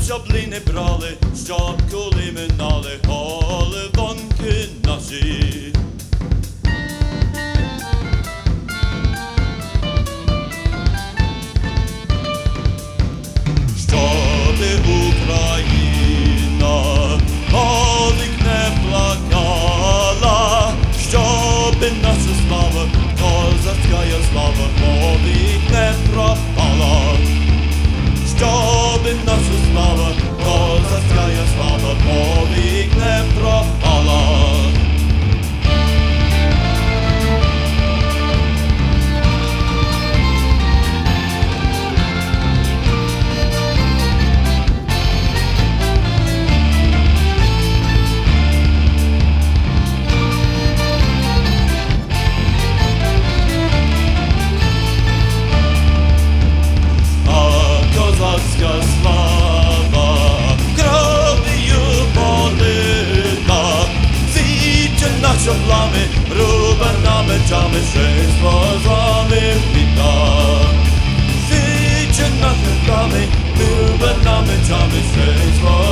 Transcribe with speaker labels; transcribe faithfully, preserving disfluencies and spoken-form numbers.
Speaker 1: щоб ли не брали, щоб коли минали голивоньки наші. Щоби Україна повік не плакала, щоби наша слава, козацька слава, повік не пропала. Щоби наша слава, козацька слава, повік не пропала. Козацька слава кров'ю полита, свіче наша плами, рубана мечами, шество з вами віта. Свіче наша плами, рубана мечами, шество